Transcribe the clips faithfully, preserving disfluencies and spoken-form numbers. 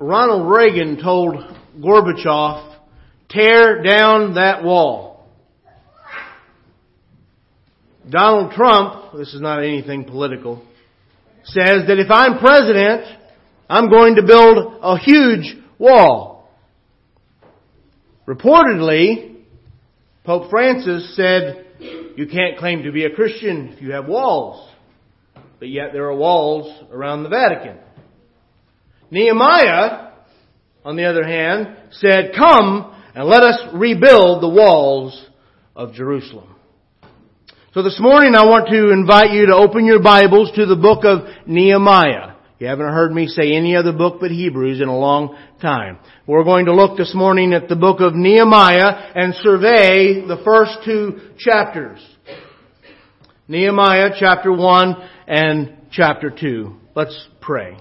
Ronald Reagan told Gorbachev, tear down that wall. Donald Trump, this is not anything political, says that if I'm president, I'm going to build a huge wall. Reportedly, Pope Francis said, you can't claim to be a Christian if you have walls. But yet there are walls around the Vatican. Nehemiah, on the other hand, said, come and let us rebuild the walls of Jerusalem. So this morning I want to invite you to open your Bibles to the book of Nehemiah. You haven't heard me say any other book but Hebrews in a long time. We're going to look this morning at the book of Nehemiah and survey the first two chapters. Nehemiah chapter one and chapter two. Let's pray.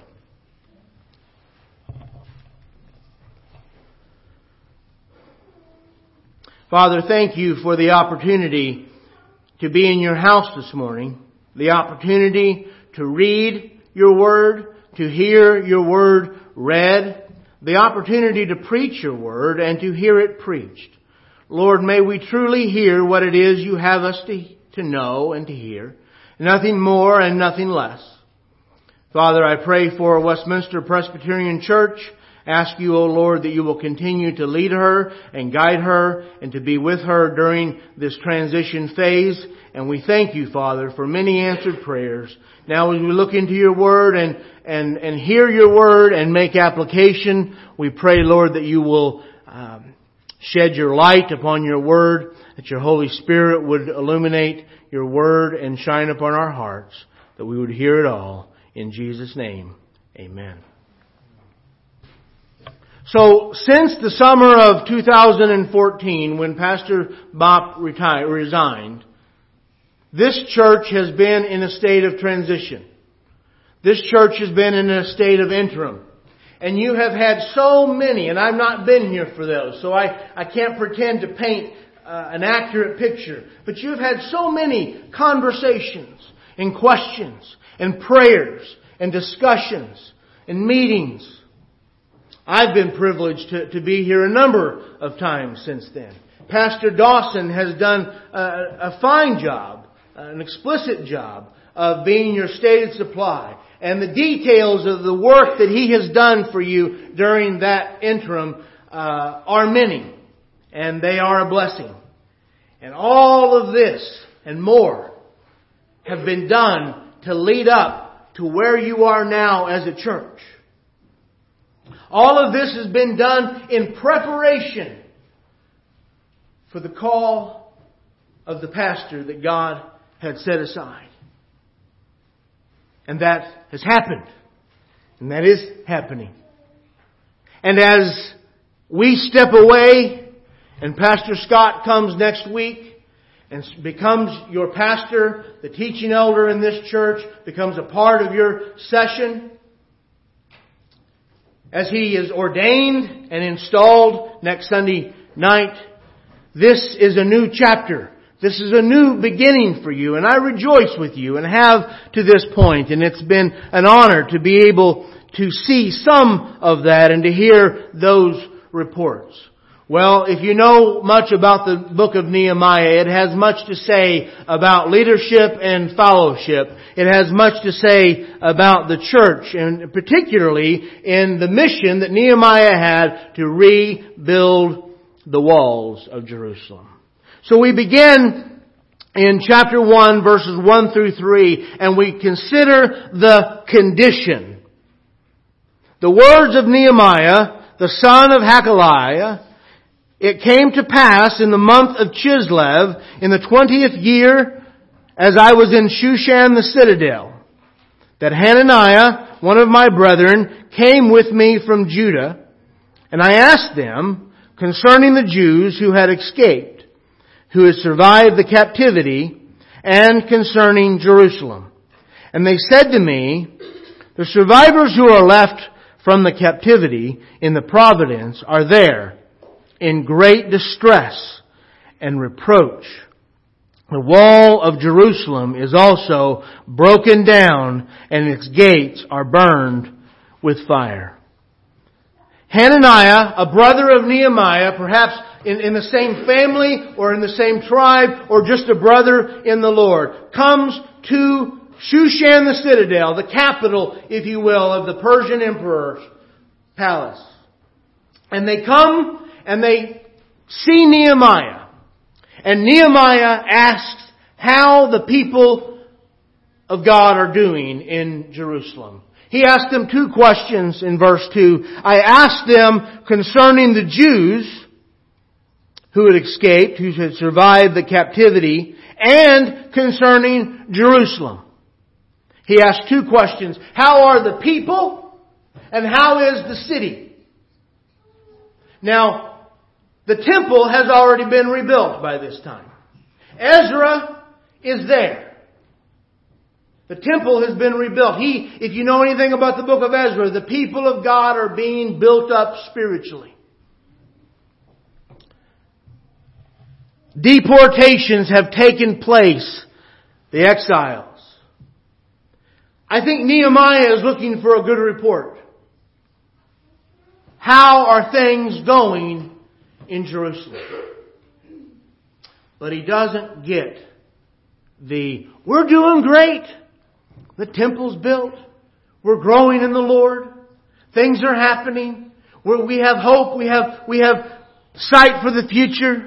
Father, thank you for the opportunity to be in your house this morning, the opportunity to read your word, to hear your word read, the opportunity to preach your word and to hear it preached. Lord, may we truly hear what it is you have us to, to know and to hear, nothing more and nothing less. Father, I pray for Westminster Presbyterian Church. Ask you, O Lord, that you will continue to lead her and guide her and to be with her during this transition phase. And we thank you, Father, for many answered prayers. Now as we look into your word and, and, and hear your word and make application, we pray, Lord, that you will um, shed your light upon your word, that your Holy Spirit would illuminate your word and shine upon our hearts, that we would hear it all. In Jesus' name, amen. So, since the summer of two thousand fourteen, when Pastor Bopp retired, resigned, this church has been in a state of transition. This church has been in a state of interim. And you have had so many, and I've not been here for those, so I, I can't pretend to paint uh, an accurate picture. But you've had so many conversations and questions and prayers and discussions and meetings. I've been privileged to, to be here a number of times since then. Pastor Dawson has done a, a fine job, an explicit job of being your stated supply. And the details of the work that he has done for you during that interim uh, are many. And they are a blessing. And all of this and more have been done to lead up to where you are now as a church. All of this has been done in preparation for the call of the pastor that God had set aside. And that has happened. And that is happening. And as we step away and Pastor Scott comes next week and becomes your pastor, the teaching elder in this church, becomes a part of your session, as he is ordained and installed next Sunday night, this is a new chapter. This is a new beginning for you. And I rejoice with you and have to this point. And it's been an honor to be able to see some of that and to hear those reports. Well, if you know much about the book of Nehemiah, it has much to say about leadership and fellowship. It has much to say about the church, and particularly in the mission that Nehemiah had to rebuild the walls of Jerusalem. So we begin in chapter one, verses one through three, and we consider the condition. The words of Nehemiah, the son of Hakaliah. It came to pass in the month of Chislev, in the twentieth year, as I was in Shushan the citadel, that Hananiah, one of my brethren, came with me from Judah, and I asked them concerning the Jews who had escaped, who had survived the captivity, and concerning Jerusalem. And they said to me, the survivors who are left from the captivity in the province are there, in great distress and reproach. The wall of Jerusalem is also broken down, and its gates are burned with fire. Hananiah, a brother of Nehemiah, perhaps in, in the same family or in the same tribe or just a brother in the Lord, comes to Shushan the citadel, the capital, if you will, of the Persian emperor's palace. And they come and they see Nehemiah. And Nehemiah asks how the people of God are doing in Jerusalem. He asked them two questions in verse two. I asked them concerning the Jews who had escaped, who had survived the captivity, and concerning Jerusalem. He asked two questions. How are the people? And how is the city? Now, the temple has already been rebuilt by this time. Ezra is there. The temple has been rebuilt. He, if you know anything about the book of Ezra, the people of God are being built up spiritually. Deportations have taken place. The exiles. I think Nehemiah is looking for a good report. How are things going in Jerusalem? But he doesn't get the, we're doing great. The temple's built. We're growing in the Lord. Things are happening. We're, we have hope. We have, we have sight for the future.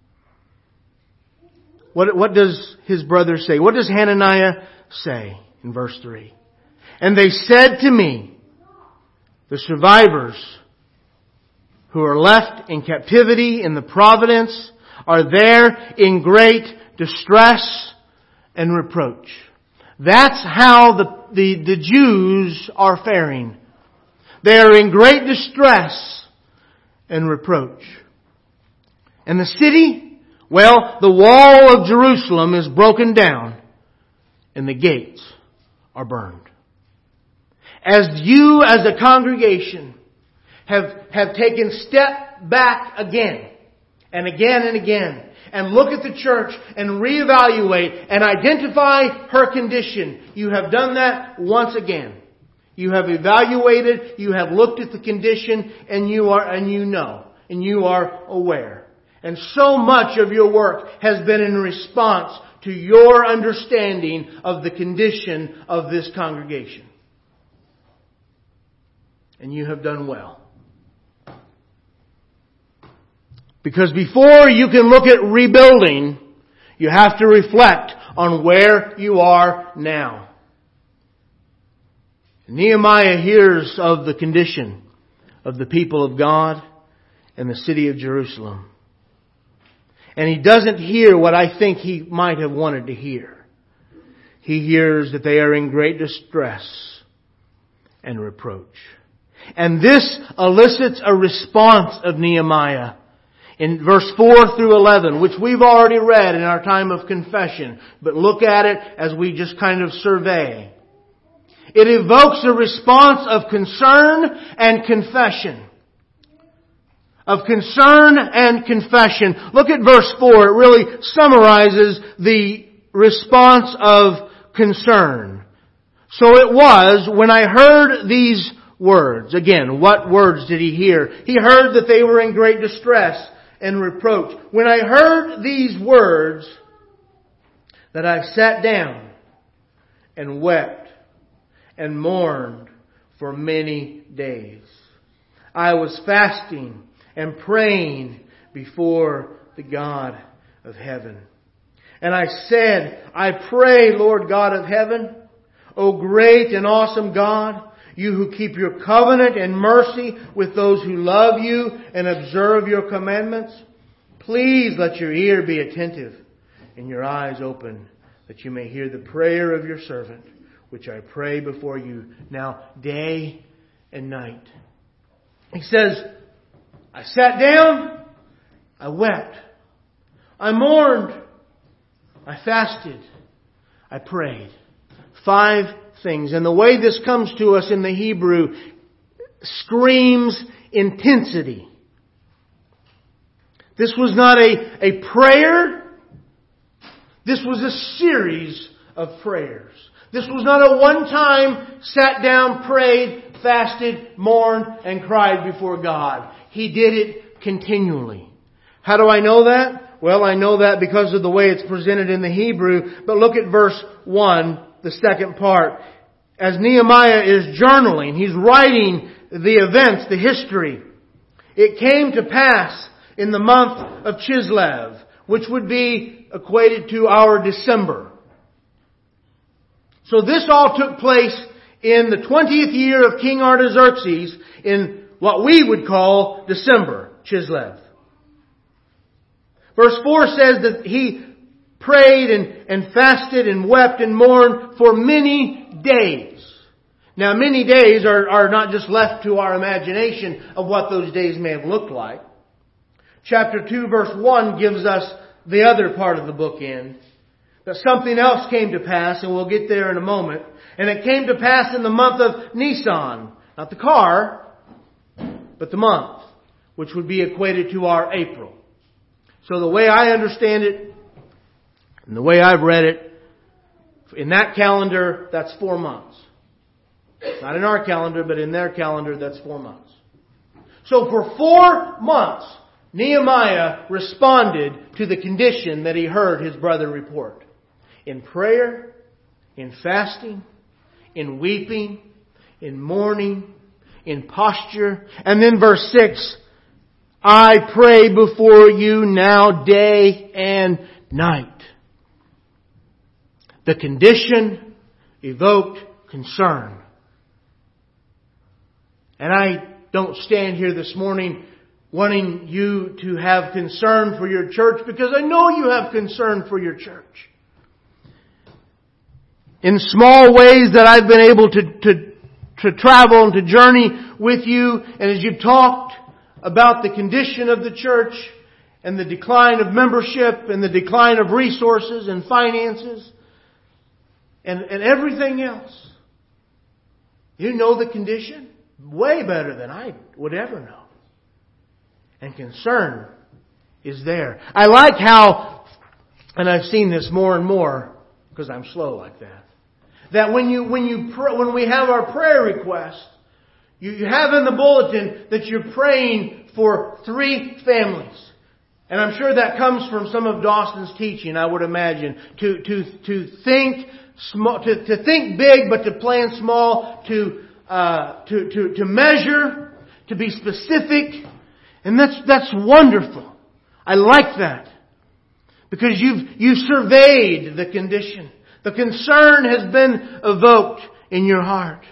What, what does his brother say? What does Hananiah say in verse three? And they said to me, the survivors who are left in captivity in the province are there in great distress and reproach. That's how the, the, the Jews are faring. They are in great distress and reproach. And the city, well, the wall of Jerusalem is broken down and the gates are burned. As you as a congregation have, have taken step back again and again and again and look at the church and reevaluate and identify her condition, you have done that once again. You have evaluated, you have looked at the condition, and you are, and you know, and you are aware. And so much of your work has been in response to your understanding of the condition of this congregation. And you have done well. Because before you can look at rebuilding, you have to reflect on where you are now. Nehemiah hears of the condition of the people of God and the city of Jerusalem. And he doesn't hear what I think he might have wanted to hear. He hears that they are in great distress and reproach. And this elicits a response of Nehemiah in verse four through eleven, which we've already read in our time of confession. But look at it as we just kind of survey. It evokes a response of concern and confession. Of concern and confession. Look at verse four. It really summarizes the response of concern. So it was when I heard these words. Again, what words did he hear? He heard that they were in great distress and reproach. When I heard these words, that I sat down and wept and mourned for many days. I was fasting and praying before the God of heaven. And I said, I pray, Lord God of heaven, O great and awesome God, you who keep your covenant and mercy with those who love you and observe your commandments, please let your ear be attentive and your eyes open, that you may hear the prayer of your servant, which I pray before you now day and night. He says, I sat down, I wept, I mourned, I fasted, I prayed. Five things. And the way this comes to us in the Hebrew screams intensity. This was not a, a prayer. This was a series of prayers. This was not a one-time, sat down, prayed, fasted, mourned, and cried before God. He did it continually. How do I know that? Well, I know that because of the way it's presented in the Hebrew. But look at verse one, the second part. As Nehemiah is journaling, he's writing the events, the history. It came to pass in the month of Chislev, which would be equated to our December. So this all took place in the twentieth year of King Artaxerxes in what we would call December, Chislev. Verse four says that he prayed and, and fasted and wept and mourned for many days. Now many days are, are not just left to our imagination of what those days may have looked like. Chapter two verse one gives us the other part of the bookend. That something else came to pass, and we'll get there in a moment. And it came to pass in the month of Nisan. Not the car, but the month, which would be equated to our April. So the way I understand it, and the way I've read it, in that calendar, that's four months. Not in our calendar, but in their calendar, that's four months. So for four months, Nehemiah responded to the condition that he heard his brother report. In prayer, in fasting, in weeping, in mourning, in posture. And then verse six, I pray before you now day and night. The condition evoked concern. And I don't stand here this morning wanting you to have concern for your church, because I know you have concern for your church. In small ways that I've been able to, to, to travel and to journey with you, and as you've talked about the condition of the church and the decline of membership and the decline of resources and finances and, and everything else, you know the condition way better than I would ever know. And concern is there. I like how, and I've seen this more and more because I'm slow like that, that when you when you pr- when we have our prayer request, you, you have in the bulletin that you're praying for three families. And I'm sure that comes from some of Dawson's teaching, I would imagine, to to to think small, to, to think big, but to plan small, to uh, to to to measure, to be specific. And that's that's wonderful. I like that. Because you've you surveyed the condition. The concern has been evoked in your heart.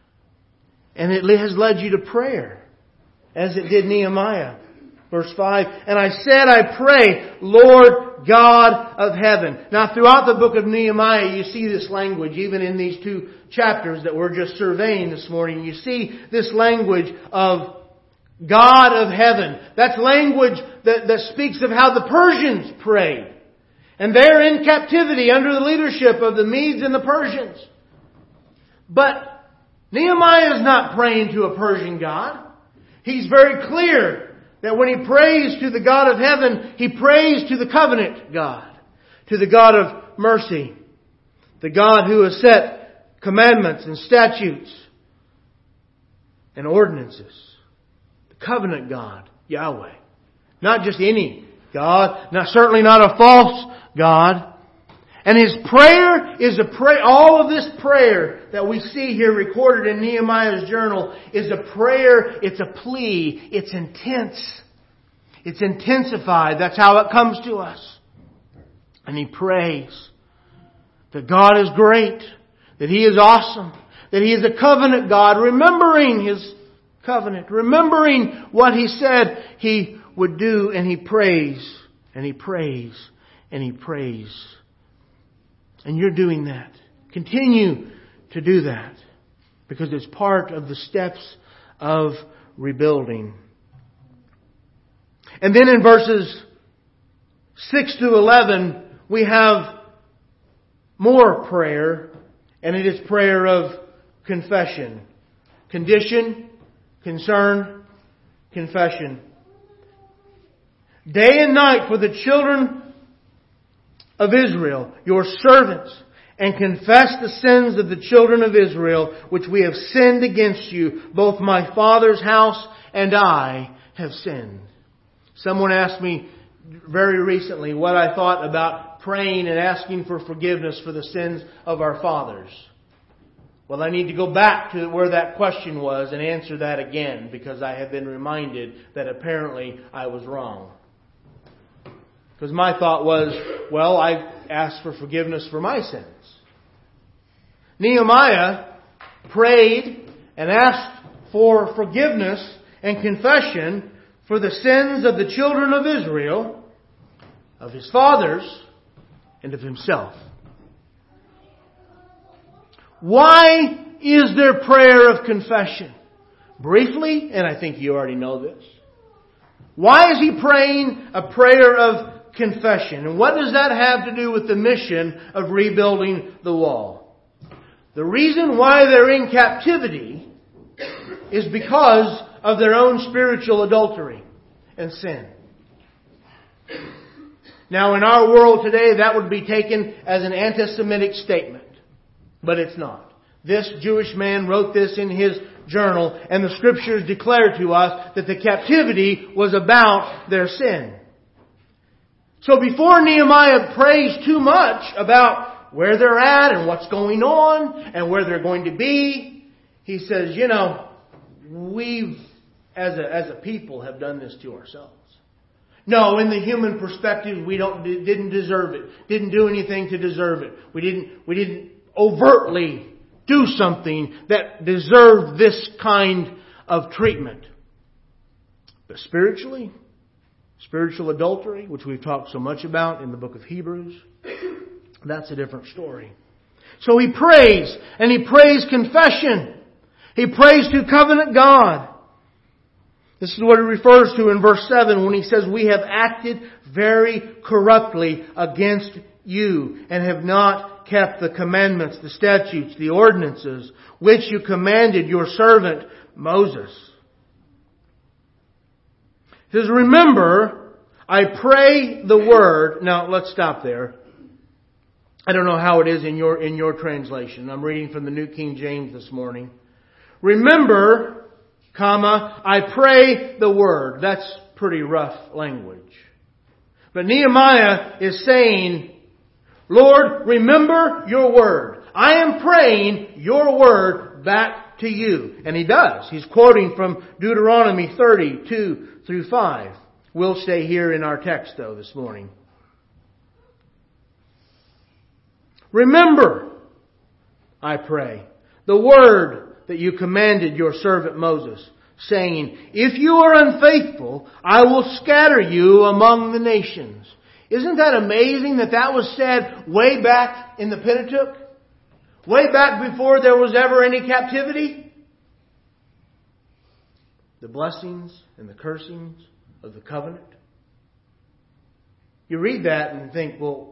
And it has led you to prayer. As it did Nehemiah. Verse five. And I said, I pray, Lord God of heaven. Now throughout the book of Nehemiah you see this language. Even in these two chapters that we're just surveying this morning. You see this language of God of heaven. That's language that, that speaks of how the Persians prayed. And they're in captivity under the leadership of the Medes and the Persians. But Nehemiah is not praying to a Persian God. He's very clear that when he prays to the God of heaven, he prays to the covenant God. To the God of mercy. The God who has set commandments and statutes and ordinances. Covenant God, Yahweh. Not just any God. Not, certainly not a false God. And his prayer is a prayer. All of this prayer that we see here recorded in Nehemiah's journal is a prayer. It's a plea. It's intense. It's intensified. That's how it comes to us. And he prays that God is great. That He is awesome. That He is a covenant God. Remembering His covenant, remembering what He said He would do, and he prays, and he prays, and he prays. And you're doing that. Continue to do that, because it's part of the steps of rebuilding. And then in verses six to eleven, we have more prayer, and it is prayer of confession. Condition, concern, confession. Day and night for the children of Israel, your servants, and confess the sins of the children of Israel, which we have sinned against you. Both my father's house and I have sinned. Someone asked me very recently what I thought about praying and asking for forgiveness for the sins of our fathers. Well, I need to go back to where that question was and answer that again, because I have been reminded that apparently I was wrong. Because my thought was, well, I asked for forgiveness for my sins. Nehemiah prayed and asked for forgiveness and confession for the sins of the children of Israel, of his fathers, and of himself. Why is there prayer of confession? Briefly, and I think you already know this. Why is he praying a prayer of confession? And what does that have to do with the mission of rebuilding the wall? The reason why they're in captivity is because of their own spiritual adultery and sin. Now, in our world today, that would be taken as an anti-Semitic statement. But it's not. This Jewish man wrote this in his journal, and the Scriptures declare to us that the captivity was about their sin. So before Nehemiah prays too much about where they're at and what's going on and where they're going to be, he says, you know, we've, as a, as a people, have done this to ourselves. No, in the human perspective, we don't didn't deserve it. Didn't do anything to deserve it. We didn't we didn't overtly do something that deserved this kind of treatment. But spiritually, spiritual adultery, which we've talked so much about in the book of Hebrews, that's a different story. So he prays, and he prays confession. He prays to covenant God. This is what he refers to in verse seven when he says, we have acted very corruptly against you and have not kept the commandments, the statutes, the ordinances, which you commanded your servant Moses. He says, remember, I pray the word. Now, let's stop there. I don't know how it is in your, in your translation. I'm reading from the New King James this morning. Remember, comma, I pray the word. That's pretty rough language. But Nehemiah is saying, Lord, remember your word. I am praying your word back to you. And he does. He's quoting from Deuteronomy thirty, two through five. We'll stay here in our text, though, this morning. Remember, I pray, the word that you commanded your servant Moses, saying, if you are unfaithful, I will scatter you among the nations. Isn't that amazing that that was said way back in the Pentateuch? Way back before there was ever any captivity? The blessings and the cursings of the covenant. You read that and think, well,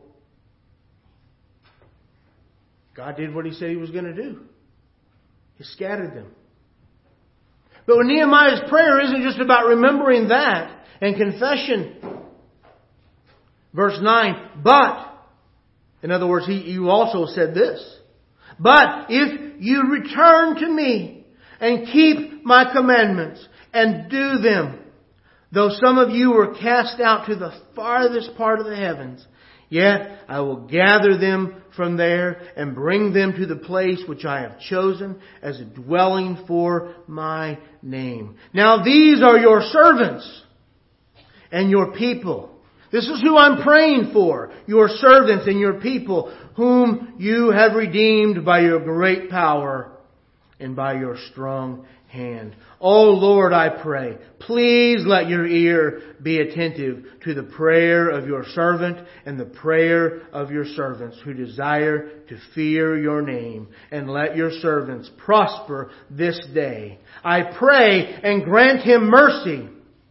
God did what He said He was going to do. He scattered them. But when Nehemiah's prayer isn't just about remembering that and confession. Verse nine, but, in other words, he, you also said this, but if you return to me and keep my commandments and do them, though some of you were cast out to the farthest part of the heavens, yet I will gather them from there and bring them to the place which I have chosen as a dwelling for my name. Now these are your servants and your people. This is who I'm praying for. Your servants and your people, whom you have redeemed by your great power and by your strong hand. Oh Lord, I pray, please let your ear be attentive to the prayer of your servant and the prayer of your servants who desire to fear your name, and let your servants prosper this day. I pray and grant him mercy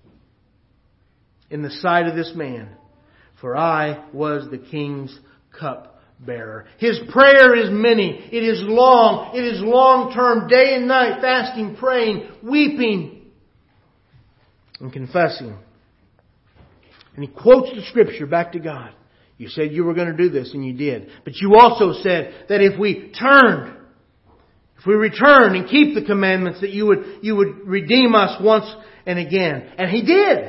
in the sight of this man, for I was the king's cupbearer. His prayer is many. It is long. It is long-term, day and night, fasting, praying, weeping, and confessing. And he quotes the Scripture back to God. You said you were going to do this, and you did. But you also said that if we turned, if we return and keep the commandments, that you would, you would redeem us once and again. And He did.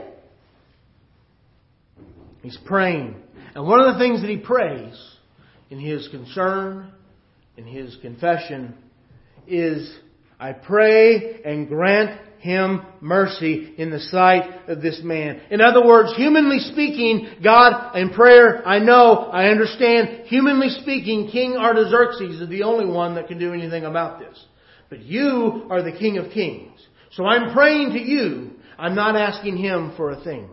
He's praying. And one of the things that he prays in his concern, in his confession, is, I pray and grant him mercy in the sight of this man. In other words, humanly speaking, God, in prayer, I know, I understand, humanly speaking, King Artaxerxes is the only one that can do anything about this. But you are the King of Kings. So I'm praying to you. I'm not asking him for a thing.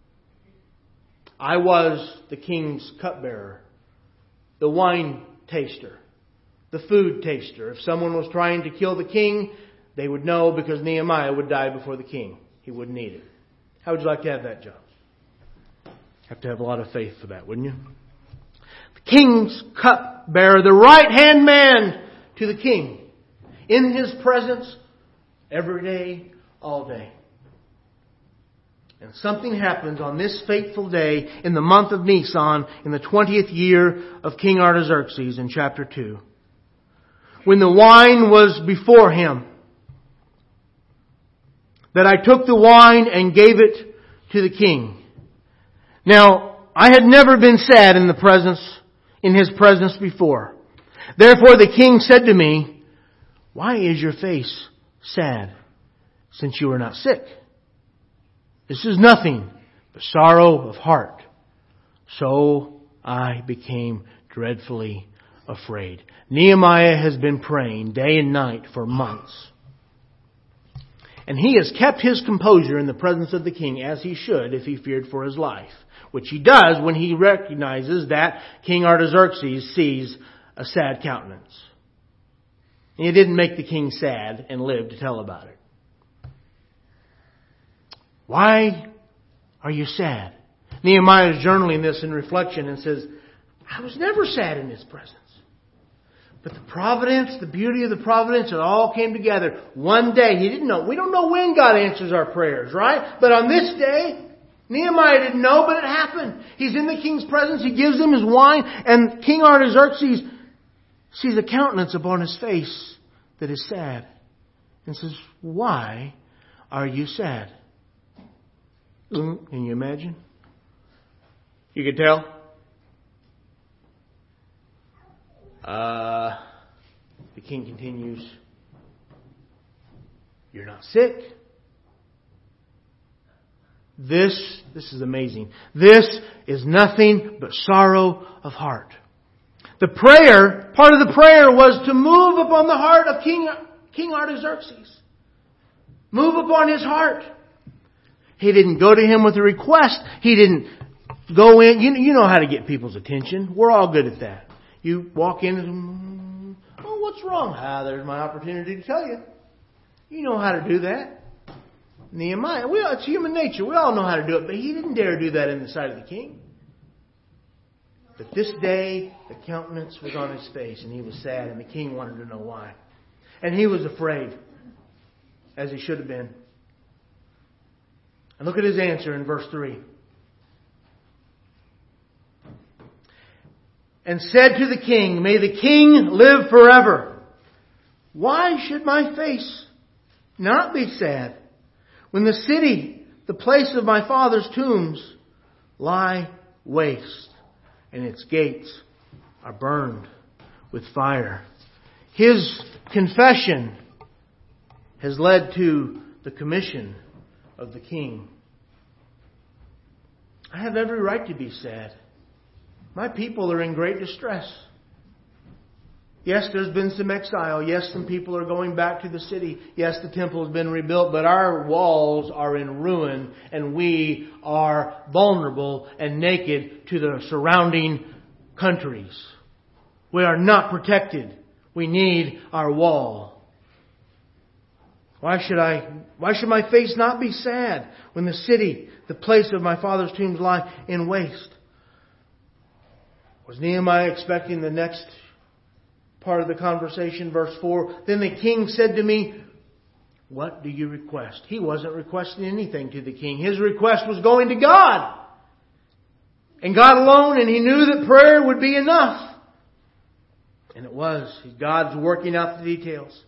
I was the king's cupbearer, the wine taster, the food taster. If someone was trying to kill the king, they would know because Nehemiah would die before the king. He wouldn't need it. How would you like to have that job? Have to have a lot of faith for that, wouldn't you? The king's cupbearer, the right-hand man to the king. In his presence, every day, all day. And something happens on this fateful day in the month of Nisan in the twentieth year of King Artaxerxes in chapter two. When the wine was before him, that I took the wine and gave it to the king. Now, I had never been sad in the presence, in his presence before. Therefore the king said to me, why is your face sad, since you are not sick? This is nothing but sorrow of heart. So I became dreadfully afraid. Nehemiah has been praying day and night for months. And he has kept his composure in the presence of the king, as he should if he feared for his life. Which he does when he recognizes that King Artaxerxes sees a sad countenance. And it didn't make the king sad and live to tell about it. Why are you sad? Nehemiah is journaling this in reflection and says, I was never sad in his presence. But the providence, the beauty of the providence, it all came together. One day, he didn't know. We don't know when God answers our prayers, right? But on this day, Nehemiah didn't know, but it happened. He's in the king's presence. He gives him his wine. And King Artaxerxes sees a countenance upon his face that is sad. And says, why are you sad? Can you imagine? You could tell? Uh, the king continues, you're not sick. This, this is amazing. This is nothing but sorrow of heart. The prayer, part of the prayer was to move upon the heart of King, King Artaxerxes. Move upon his heart. He didn't go to him with a request. He didn't go in. You, you know how to get people's attention. We're all good at that. You walk in and, oh, what's wrong? Ah, there's my opportunity to tell you. You know how to do that. Nehemiah, we, it's human nature. We all know how to do it. But he didn't dare do that in the sight of the king. But this day, the countenance was on his face and he was sad. And the king wanted to know why. And he was afraid, as he should have been. And look at his answer in verse three. And said to the king, may the king live forever. Why should my face not be sad when the city, the place of my father's tombs, lie waste and its gates are burned with fire? His confession has led to the commission of the king. I have every right to be sad. My people are in great distress. Yes, there's been some exile. Yes, some people are going back to the city. Yes, the temple has been rebuilt, but our walls are in ruin and we are vulnerable and naked to the surrounding countries. We are not protected. We need our wall. Why should I, why should my face not be sad when the city, the place of my father's tombs lie in waste? Was Nehemiah expecting the next part of the conversation, verse four? Then the king said to me, what do you request? He wasn't requesting anything to the king. His request was going to God. and God alone, and he knew that prayer would be enough. And it was. God's working out the details.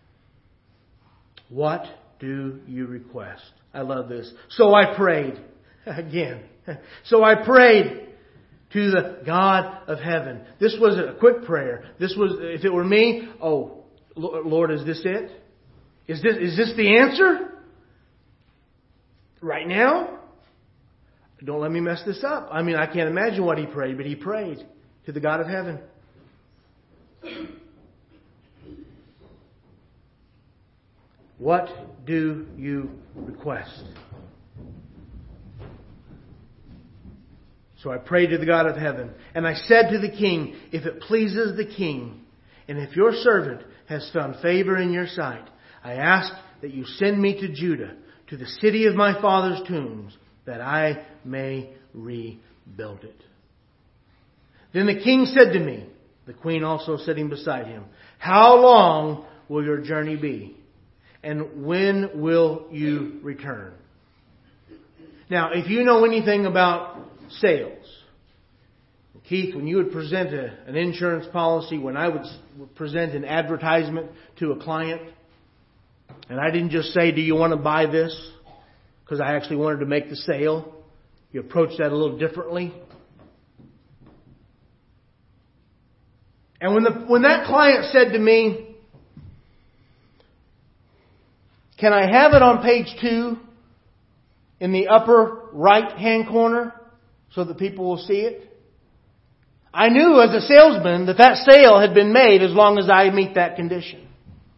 What do you request? I love this. So I prayed. Again. So I prayed to the God of heaven. This was a quick prayer. This was, if it were me, oh, Lord, is this it? Is this, is this the answer? Right now? Don't let me mess this up. I mean, I can't imagine what he prayed, but he prayed to the God of heaven. What do you request? So I prayed to the God of heaven, and I said to the king, if it pleases the king, and if your servant has found favor in your sight, I ask that you send me to Judah, to the city of my father's tombs, that I may rebuild it. Then the king said to me, the queen also sitting beside him, how long will your journey be? And when will you return? Now, if you know anything about sales, Keith, when you would present a, an insurance policy, when I would present an advertisement to a client, and I didn't just say, do you want to buy this? Because I actually wanted to make the sale. You approach that a little differently. And when the when that client said to me, can I have it on page two in the upper right-hand corner so that people will see it? I knew as a salesman that that sale had been made as long as I meet that condition.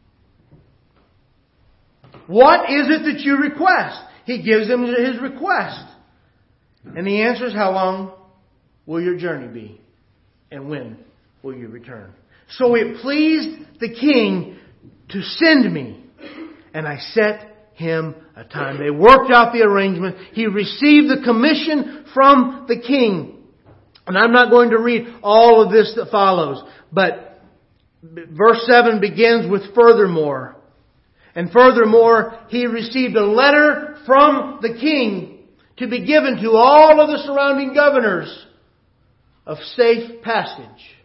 What is it that you request? He gives him his request. And the answer is, how long will your journey be? And when will you return? So it pleased the king to send me. And I set him a time. They worked out the arrangement. He received the commission from the king. And I'm not going to read all of this that follows. But verse seven begins with furthermore. And furthermore, he received a letter from the king to be given to all of the surrounding governors of safe passage.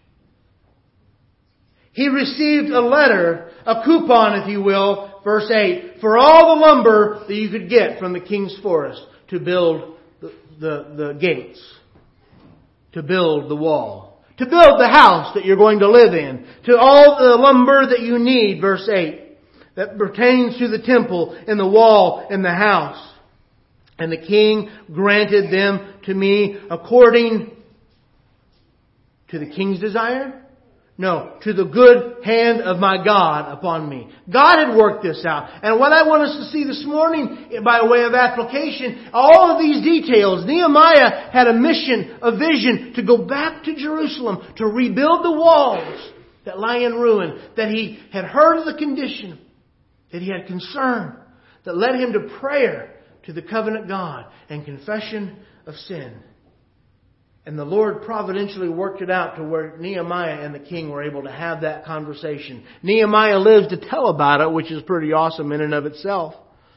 He received a letter, a coupon, if you will, verse eight, for all the lumber that you could get from the king's forest to build the, the, the gates, to build the wall, to build the house that you're going to live in, to all the lumber that you need, verse eight, that pertains to the temple and the wall and the house. And the king granted them to me according to the king's desire? No, to the good hand of my God upon me. God had worked this out. And what I want us to see this morning, by way of application, all of these details. Nehemiah had a mission, a vision to go back to Jerusalem, to rebuild the walls that lie in ruin, that he had heard of the condition, that he had concern, that led him to prayer to the covenant God and confession of sin. And the Lord providentially worked it out to where Nehemiah and the king were able to have that conversation. Nehemiah lives to tell about it, which is pretty awesome in and of itself.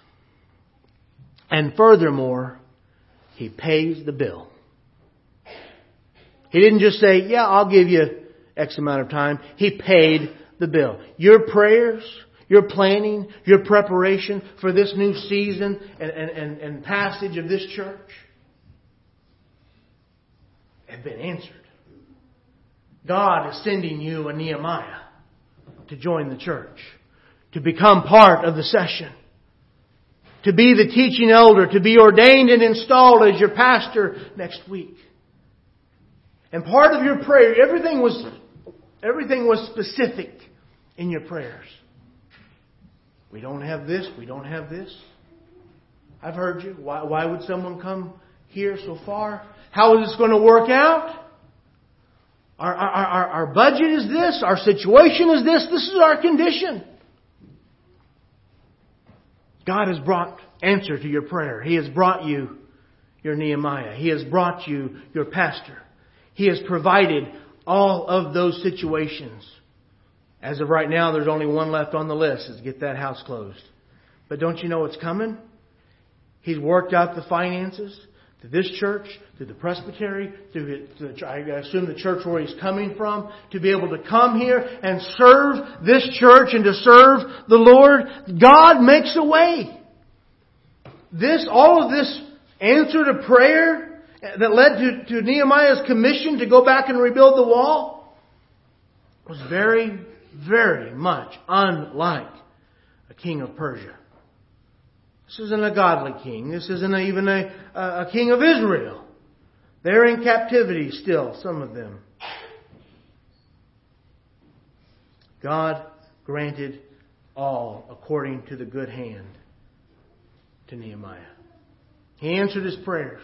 And furthermore, he pays the bill. He didn't just say, yeah, I'll give you X amount of time. He paid the bill. Your prayers, your planning, your preparation for this new season and, and, and, and passage of this church have been answered. God is sending you a Nehemiah to join the church, to become part of the session, to be the teaching elder, to be ordained and installed as your pastor next week. And part of your prayer, everything was everything was specific in your prayers. We don't have this, we don't have this. I've heard you. Why, why would someone come here so far? How is this going to work out? Our, our, our, our budget is this. Our situation is this. This is our condition. God has brought answer to your prayer. He has brought you your Nehemiah. He has brought you your pastor. He has provided all of those situations. As of right now, there's only one left on the list, is get that house closed. But don't you know it's coming? He's worked out the finances. to this church, to the presbytery, to the, I assume the church where he's coming from, to be able to come here and serve this church and to serve the Lord. God makes a way. This, all of this answer to prayer that led to, to Nehemiah's commission to go back and rebuild the wall was very, very much unlike a king of Persia. This isn't a godly king. This isn't even a, a king of Israel. They're in captivity still, some of them. God granted all according to the good hand to Nehemiah. He answered his prayers.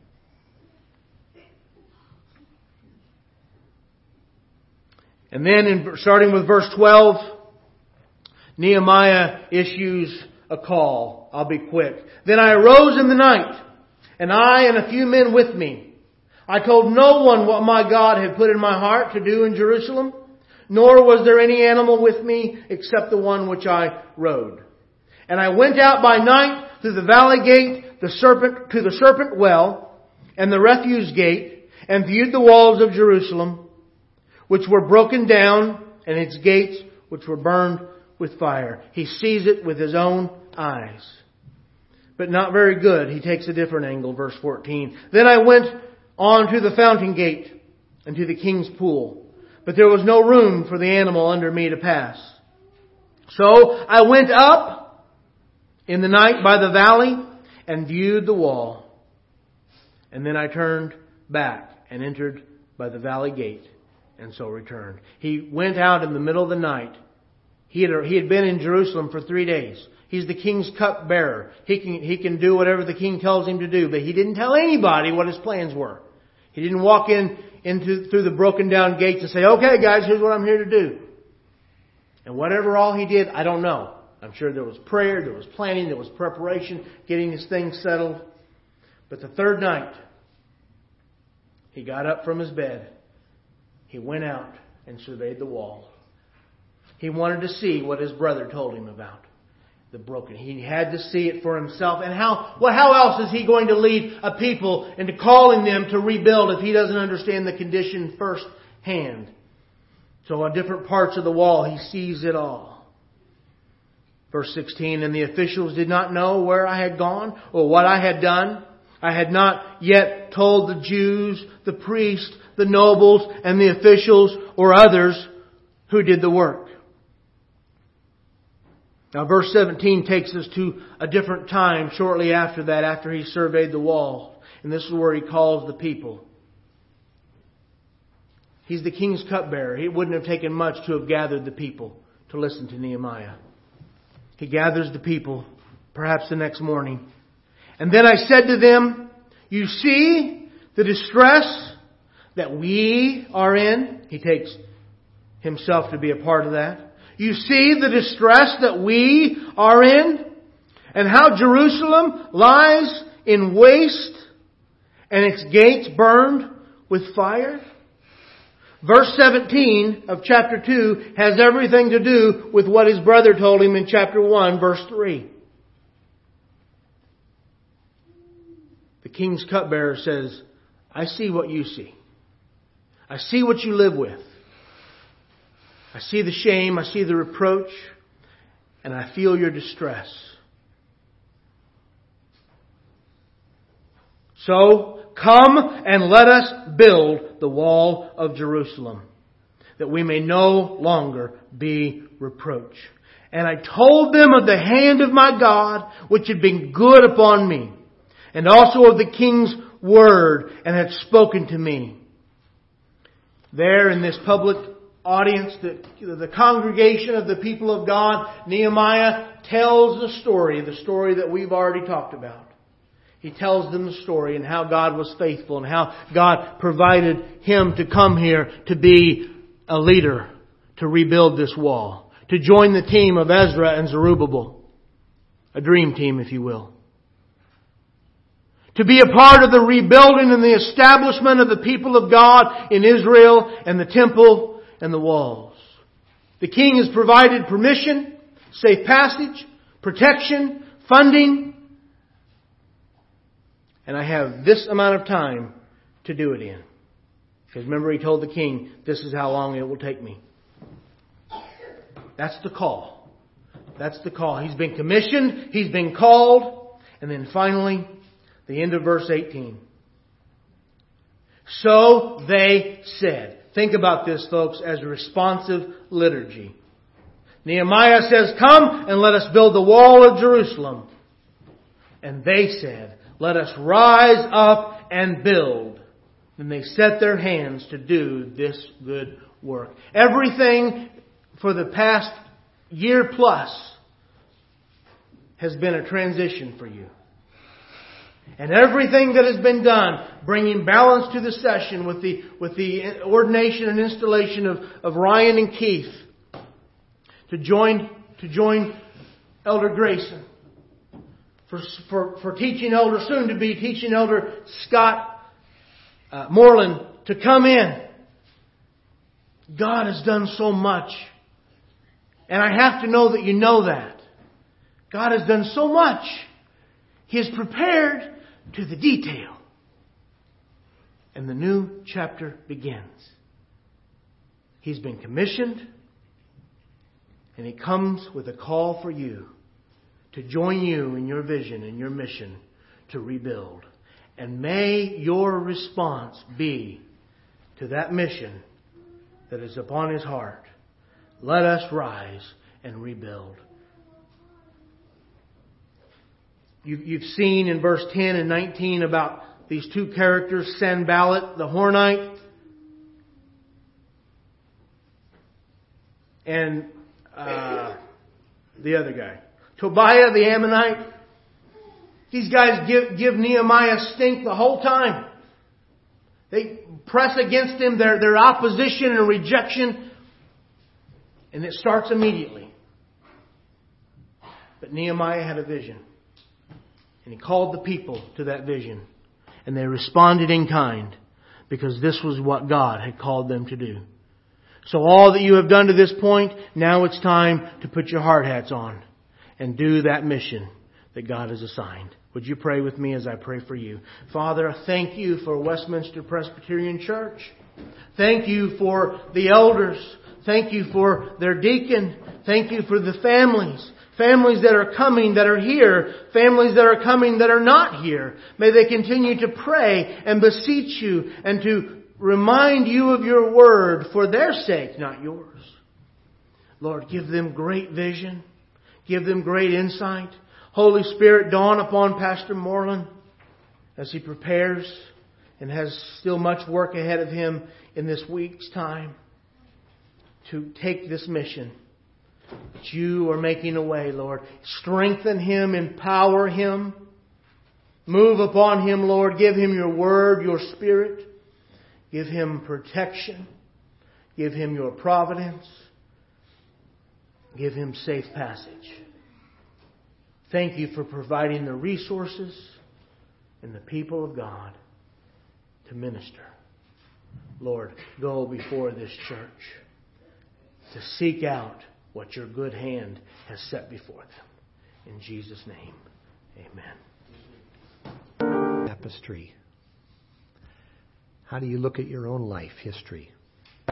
And then, in, starting with verse twelve, Nehemiah issues a call. I'll be quick. Then I arose in the night, and I and a few men with me. I told no one what my God had put in my heart to do in Jerusalem, nor was there any animal with me except the one which I rode. And I went out by night through the valley gate, the serpent to the serpent well, and the refuse gate, and viewed the walls of Jerusalem, which were broken down, and its gates which were burned with fire. He sees it with his own eyes. But not very good. He takes a different angle, verse fourteen. Then I went on to the fountain gate and to the king's pool, but there was no room for the animal under me to pass. So I went up in the night by the valley and viewed the wall. And then I turned back and entered by the valley gate, and so returned. He went out in the middle of the night. He had, he had been in Jerusalem for three days. He's the king's cupbearer. He can, he can do whatever the king tells him to do, but he didn't tell anybody what his plans were. He didn't walk in into through the broken down gates and say, okay guys, here's what I'm here to do. And whatever all he did, I don't know. I'm sure there was prayer, there was planning, there was preparation, getting his things settled. But the third night, he got up from his bed. He went out and surveyed the wall. He wanted to see what his brother told him about the broken. He had to see it for himself. And how, well, how else is he going to lead a people into calling them to rebuild if he doesn't understand the condition firsthand? So on different parts of the wall, he sees it all. Verse sixteen, and the officials did not know where I had gone or what I had done. I had not yet told the Jews, the priests, the nobles, and the officials or others who did the work. Now verse seventeen takes us to a different time shortly after that, after he surveyed the wall. And this is where he calls the people. He's the king's cupbearer. It wouldn't have taken much to have gathered the people to listen to Nehemiah. He gathers the people, perhaps the next morning. And then I said to them, you see the distress that we are in. He takes himself to be a part of that. You see the distress that we are in, and how Jerusalem lies in waste and its gates burned with fire. Verse seventeen of chapter two has everything to do with what his brother told him in chapter one, verse three. The king's cupbearer says, I see what you see. I see what you live with. I see the shame, I see the reproach, and I feel your distress. So, come and let us build the wall of Jerusalem, that we may no longer be reproached. And I told them of the hand of my God, which had been good upon me, and also of the king's word, and had spoken to me. There in this public audience, the, the congregation of the people of God, Nehemiah tells the story, the story that we've already talked about. He tells them the story and how God was faithful and how God provided him to come here to be a leader, to rebuild this wall, to join the team of Ezra and Zerubbabel, a dream team, if you will. To be a part of the rebuilding and the establishment of the people of God in Israel and the temple and the walls. The king has provided permission, safe passage, protection, funding, and I have this amount of time to do it in. Because remember, he told the king, this is how long it will take me. That's the call. That's the call. He's been commissioned. He's been called. And then finally, the end of verse eighteen. So they said. Think about this, folks, as a responsive liturgy. Nehemiah says, come and let us build the wall of Jerusalem. And they said, let us rise up and build. Then they set their hands to do this good work. Everything for the past year plus has been a transition for you. And everything that has been done, bringing balance to the session with the with the ordination and installation of, of Ryan and Keith to join to join Elder Grayson, for for for teaching elder, soon to be teaching elder Scott uh, Moreland to come in. God has done so much, and I have to know that you know that God has done so much. He has prepared to the detail. And the new chapter begins. He's been commissioned. And He comes with a call for you to join you in your vision and your mission to rebuild. And may your response be to that mission that is upon His heart. Let us rise and rebuild. You've seen in verse ten and nineteen about these two characters, Sanballat the Hornite and uh, the other guy, Tobiah the Ammonite. These guys give, give Nehemiah stink the whole time. They press against him their, their opposition and rejection, and it starts immediately. But Nehemiah had a vision. And he called the people to that vision. And they responded in kind, because this was what God had called them to do. So all that you have done to this point, now it's time to put your hard hats on and do that mission that God has assigned. Would you pray with me as I pray for you? Father, thank you for Westminster Presbyterian Church. Thank you for the elders. Thank you for their deacon. Thank you for the families. Families that are coming, that are here. Families that are coming, that are not here. May they continue to pray and beseech you and to remind you of your word for their sake, not yours. Lord, give them great vision. Give them great insight. Holy Spirit, dawn upon Pastor Moreland as he prepares and has still much work ahead of him in this week's time to take this mission. That you are making a way, Lord. Strengthen him, empower him. Move upon him, Lord. Give him your word, your spirit. Give him protection. Give him your providence. Give him safe passage. Thank you for providing the resources and the people of God to minister. Lord, go before this church to seek out what your good hand has set before them. In Jesus' name, amen. Tapestry. How do you look at your own life history?